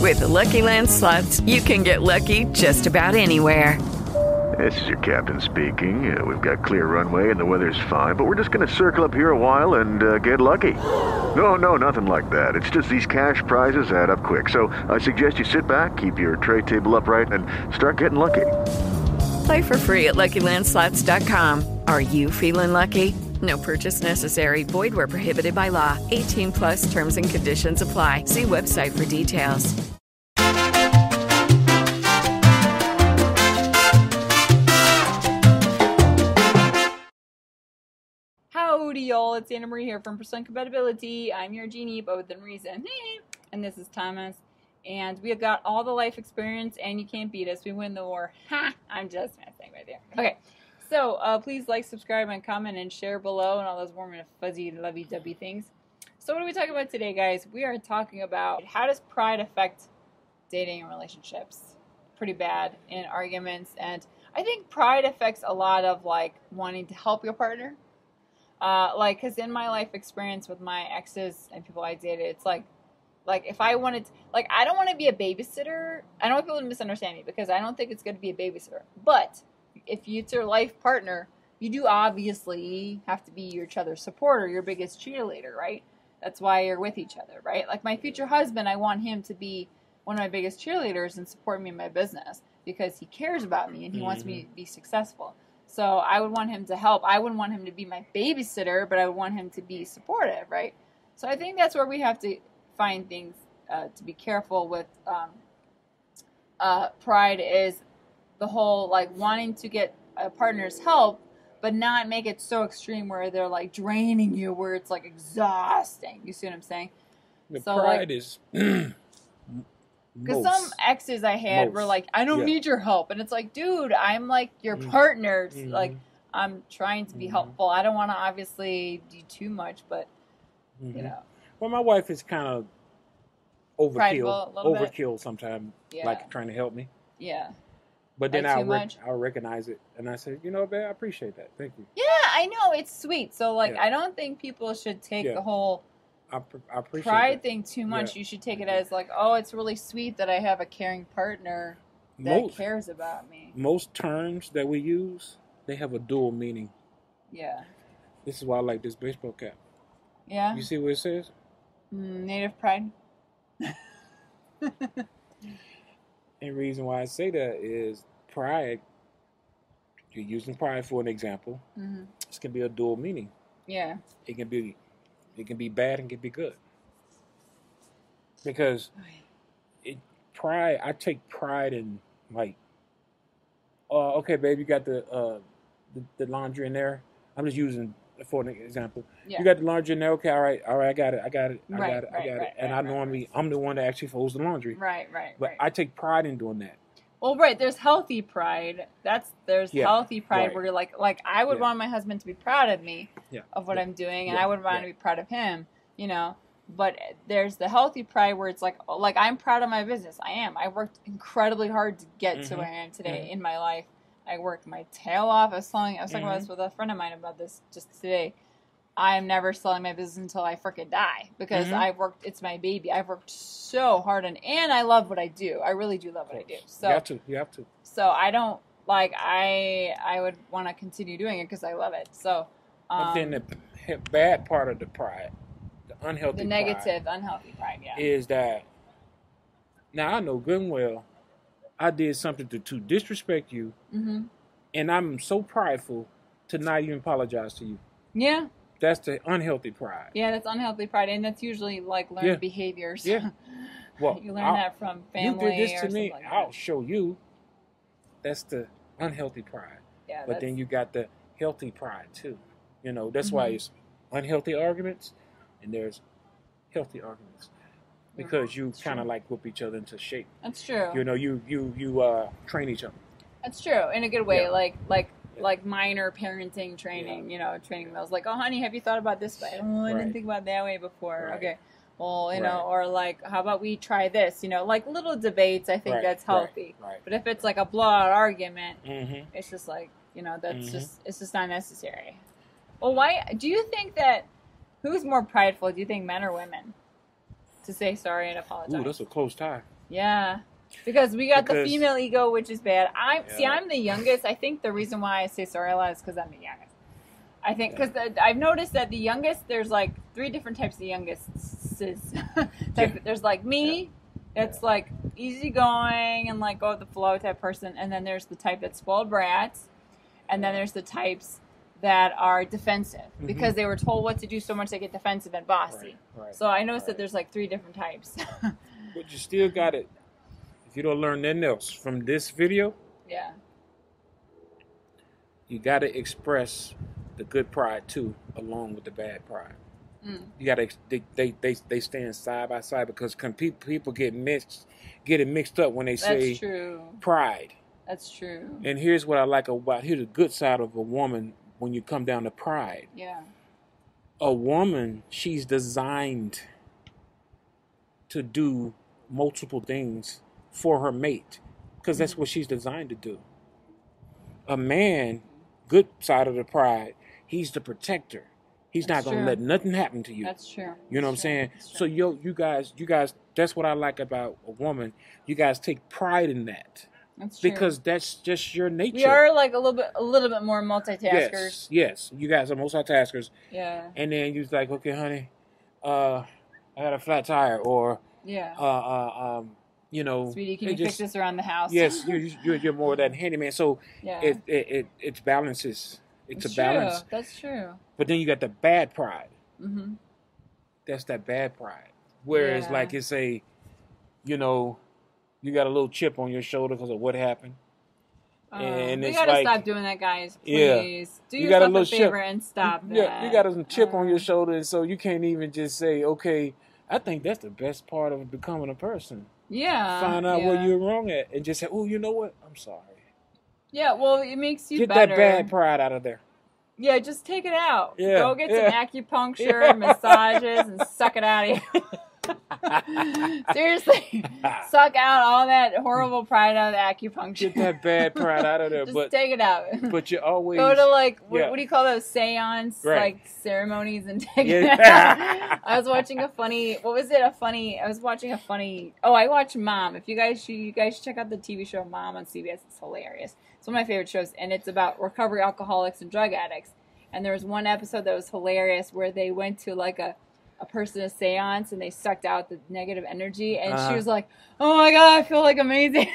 With the Lucky Land Slots, you can get lucky just about anywhere. This is your captain speaking. We've got clear runway and the weather's fine, but we're just going to circle up here a while and get lucky. No, nothing like that. It's just these cash prizes add up quick. So I suggest you sit back, keep your tray table upright, and start getting lucky. Play for free at LuckyLandSlots.com. Are you feeling lucky? No purchase necessary. Void where prohibited by law. 18 plus terms and conditions apply. See website for details. Howdy, y'all. It's Anna Marie here from Percent Compatibility. I'm your genie, but within reason. And this is Thomas. And we have got all the life experience, and you can't beat us. We win the war. Ha! I'm just messing with you. Okay. So, please like, subscribe, and comment, and share below, and all those warm and fuzzy, lovey-dovey things. So, what are we talking about today, guys? We are talking about how does pride affect dating and relationships? Pretty bad in arguments. And I think pride affects a lot of, like, wanting to help your partner. Because in my life experience with my exes and people I dated, it's like if I wanted to, I don't want to be a babysitter. I don't want people to misunderstand me because I don't think it's good to be a babysitter. But if it's your life partner, you do obviously have to be each other's supporter, your biggest cheerleader, right? That's why you're with each other, right? Like my future husband, I want him to be one of my biggest cheerleaders and support me in my business because he cares about me and he wants me to be successful. So I would want him to help. I wouldn't want him to be my babysitter, but I would want him to be supportive, right? So I think that's where we have to find things to be careful with. Pride is the whole, wanting to get a partner's help, but not make it so extreme where they're, draining you, where it's, exhausting. You see what I'm saying? The pride is... Because some exes I had were like, I don't need your help. And it's like, dude, I'm your partner. I'm trying to be helpful. I don't want to obviously do too much, but, you know. Well, my wife is kind of overkill sometimes, trying to help me. Yeah. But then I'll recognize it. And I say, babe, I appreciate that. Thank you. Yeah, I know. It's sweet. So, I don't think people should take the whole... I appreciate pride thing too much. You should take it as it's really sweet that I have a caring partner that cares about me. Most terms that we use, they have a dual meaning. Yeah. This is why I like this baseball cap. Yeah. You see what it says? Native pride. And the reason why I say that is pride. You're using pride for an example. This can be a dual meaning. Yeah. It can be bad and it can be good. Because pride, I take pride in okay, babe, you got the laundry in there. I'm just using for an example. Yeah. You got the laundry in there. Okay, all right, I got it. And I'm the one that actually folds the laundry. Right. But I take pride in doing that. Well, right. There's healthy pride. There's healthy pride where you're like I would want my husband to be proud of me of what I'm doing, and I would want to be proud of him, But there's the healthy pride where it's like I'm proud of my business. I am. I worked incredibly hard to get to where I am today in my life. I worked my tail off. I was talking about this with a friend of mine about this just today. I'm never selling my business until I freaking die because it's my baby. I've worked so hard and I love what I do. I really do love what I do. So you have to. So I don't I would want to continue doing it because I love it. So, but then the bad part of the pride, the unhealthy, unhealthy pride, is that now I know good and well I did something to disrespect you, and I'm so prideful to not even apologize to you. Yeah. That's the unhealthy pride. Yeah, that's unhealthy pride, and that's usually learned behaviors. Yeah. Well, you learn that from family. You did this to me. Like I'll show you. That's the unhealthy pride. Yeah. But then you got the healthy pride too. That's why it's unhealthy arguments, and there's healthy arguments because you kind of whoop each other into shape. That's true. You train each other. That's true in a good way. Yeah. Like minor parenting training, training wheels. Oh, honey, have you thought about this way? Oh, I didn't think about it that way before. Right. Okay. Well, or how about we try this? Little debates, I think that's healthy. Right. But if it's a blowout argument, it's just that's it's just not necessary. Well, why do you think that, who's more prideful? Do you think men or women? To say sorry and apologize. Ooh, that's a close tie. Yeah. Because we got the female ego, which is bad. I'm the youngest. I think the reason why I say sorry a lot is because I'm the youngest. I think because I've noticed that the youngest, there's like 3 different types of youngest. There's like me, that's like easygoing and like go with the flow type person, and then there's the type that's spoiled brats, and then there's the types that are defensive because they were told what to do so much they get defensive and bossy. Right. So I noticed that there's like 3 different types. But you still got it. If you don't learn nothing else from this video, you got to express the good pride too, along with the bad pride. You got to they stand side by side because people get it mixed up when they say pride. That's true. And here's what I like about here's the good side of a woman when you come down to pride. Yeah. A woman, she's designed to do multiple things for her mate because that's what she's designed to do. A man, good side of the pride, he's the protector. He's not going to let nothing happen to you. That's true. You know what I'm saying? So you guys, that's what I like about a woman. You guys take pride in that. That's true. Because that's just your nature. We are like a little bit more multitaskers. Yes. You guys are multitaskers. Yeah. And then you're like, okay, honey, I got a flat tire, or you know, sweetie, can you fix this around the house? Yes, you're more of that handyman. So it balances. It's a balance. That's true. But then you got the bad pride. Mm-hmm. That's that bad pride. Whereas like it's a, you know, you got a little chip on your shoulder because of what happened. And we it's gotta like, stop doing that, guys. Please do you got yourself a favor and stop that. Yeah, you got a chip on your shoulder, and so you can't even just say, "Okay, I think that's the best part of becoming a person." Yeah, find out where you're wrong at, and just say, "Oh, you know what? I'm sorry." Yeah, well, it makes you get better. That bad pride out of there. Yeah, just take it out. Yeah, go get some acupuncture, massages, and suck it out of you. Seriously, suck out all that horrible pride out of acupuncture. Get that bad pride out of there. Just take it out. But you always go to like what do you call those seance like ceremonies and take it out. I was watching a funny. I was watching a funny. Oh, I watch Mom. If you guys check out the TV show Mom on CBS. It's hilarious. It's one of my favorite shows, and it's about recovery alcoholics and drug addicts. And there was one episode that was hilarious where they went to like a person a seance and they sucked out the negative energy, and she was like, "Oh my god, I feel like amazing."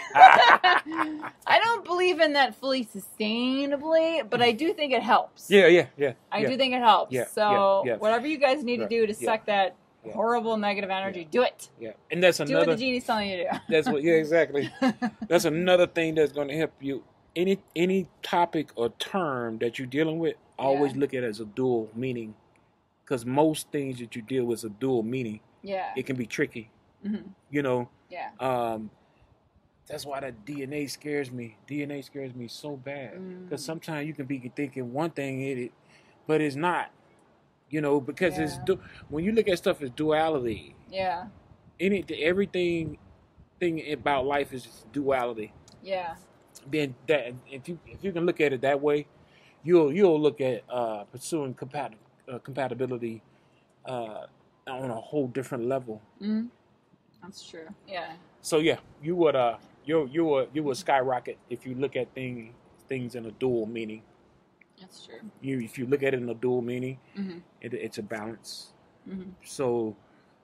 I don't believe in that fully sustainably, but I do think it helps. Yeah. I do think it helps. Yeah, so whatever you guys need to do to suck that horrible negative energy, do it. Yeah, and that's another. Do what the genie's telling you to do. That's what. Yeah, exactly. That's another thing that's going to help you. Any topic or term that you're dealing with, always look at it as a dual meaning. Because most things that you deal with is a dual meaning. Yeah. It can be tricky. Mm-hmm. You know? Yeah. That's why that DNA scares me. DNA scares me so bad. Because sometimes you can be thinking one thing in it, but it's not. You know, because it's when you look at stuff as duality. Yeah. Everything about life is duality. Yeah. Then that if you can look at it that way, you'll look at pursuing compatibility on a whole different level. Mm-hmm. That's true. Yeah. So you would skyrocket if you look at things in a dual meaning. That's true. If you look at it in a dual meaning, it's a balance. Mm-hmm. So,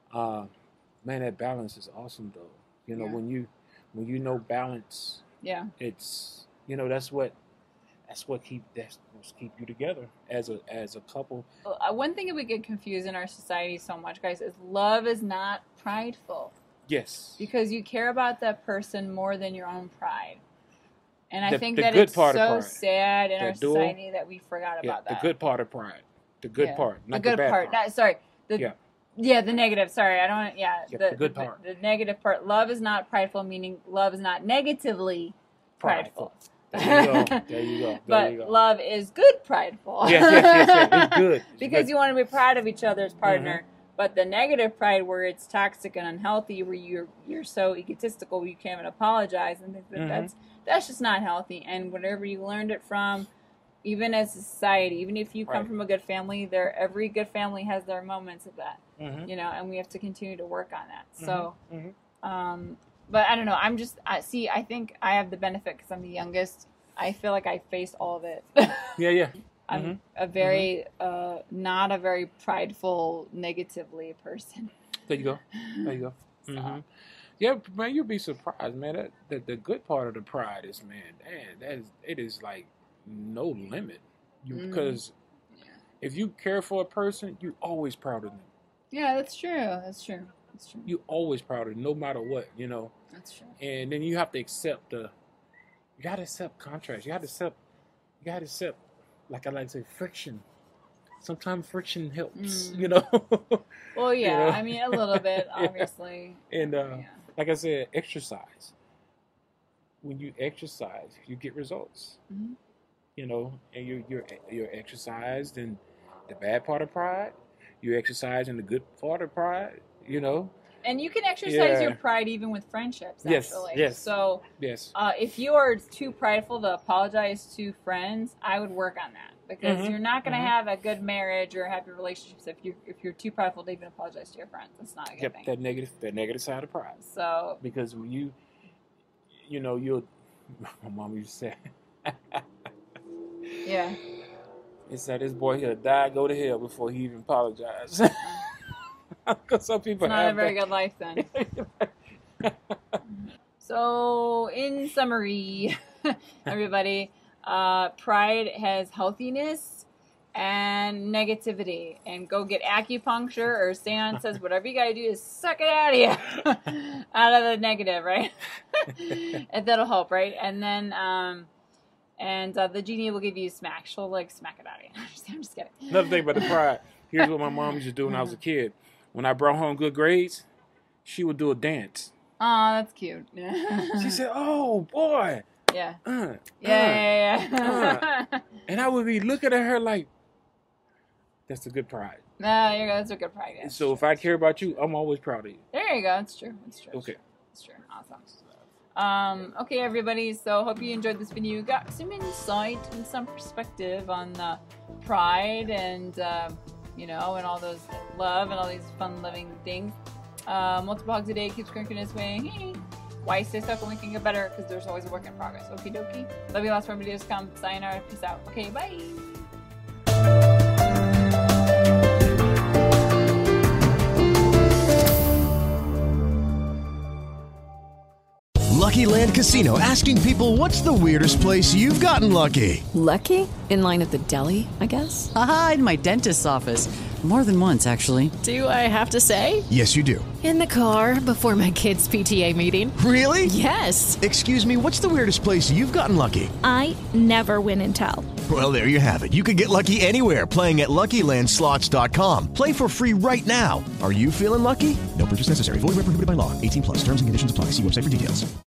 man, that balance is awesome though. You know, when you know balance. Yeah. It's that's what keep you together as a couple. One thing that we get confused in our society so much, guys, is love is not prideful. Yes. Because you care about that person more than your own pride. And I think that it's so sad in our society that we forgot about that. The good part of pride. The good part, not the bad part. The negative. Sorry, I don't. The good part. The negative part. Love is not prideful, meaning love is not negatively prideful. There you go. But love is good prideful. Yes. It's good. Because you want to be proud of each other's partner. Mm-hmm. But the negative pride, where it's toxic and unhealthy, where you're so egotistical you can't even apologize, and that's just not healthy. And whatever you learned it from, even as a society, even if you come from a good family, every good family has their moments of that, and we have to continue to work on that. So, But I don't know. I think I have the benefit because I'm the youngest. I feel like I face all of it. Yeah. I'm a very, not a very prideful, negatively person. There you go. So. Yeah, man, you'll be surprised, man. That the good part of the pride is, it is like no limit. Because if you care for a person, you're always proud of them. Yeah, that's true. You're always proud of them, no matter what, That's true. And then you have to accept you gotta accept contrast. You gotta accept, like I like to say, friction. Sometimes friction helps, Well, yeah, You know? I mean, a little bit, obviously. And like I said, exercise. When you exercise, you get results. Mm-hmm. And you're exercised in the bad part of pride. You exercise in the good part of pride. And you can exercise your pride even with friendships, actually. Yes. So, Yes. if you are too prideful to apologize to friends, I would work on that. Because you're not going to have a good marriage or happy relationships if you're too prideful to even apologize to your friends. That's not a good thing. That negative side of pride. So, because when you'll, my mom used to say, yeah. It said this boy he'll die, go to hell before he even apologized. Because some people it's not a very good life then. So, in summary, everybody, pride has healthiness and negativity. And go get acupuncture, or Seance says whatever you gotta do is suck it out of you. Out of the negative, right? And that'll help, right? And then, the genie will give you a smack. She'll smack it out of you. I'm just kidding. Another thing about the pride. Here's what my mom used to do when I was a kid. When I brought home good grades, she would do a dance. Oh, that's cute. She said, "Oh boy." Yeah. Yeah. And I would be looking at her like, that's a good pride. No, that's a good pride. Yeah. So if I care about you, I'm always proud of you. There you go. That's true. Okay. That's true. Awesome. Okay, everybody. So hope you enjoyed this video. You got some insight and some perspective on pride and, and all those love and all these fun living things. Multiple hugs a day keeps cranking his way. Why stay stuck and we can get better? Because there's always a work in progress. Okie dokie. Love you. Lots more videos come. Sayonara. Peace out. Okay, bye. Lucky Land Casino, asking people, what's the weirdest place you've gotten lucky? Lucky? In line at the deli, I guess? Aha, in my dentist's office. More than once, actually. Do I have to say? Yes, you do. In the car before my kids' PTA meeting. Really? Yes. Excuse me, what's the weirdest place you've gotten lucky? I never win and tell. Well, there you have it. You can get lucky anywhere, playing at LuckyLandSlots.com. Play for free right now. Are you feeling lucky? No purchase necessary. Void where prohibited by law. 18+. Terms and conditions apply. See website for details.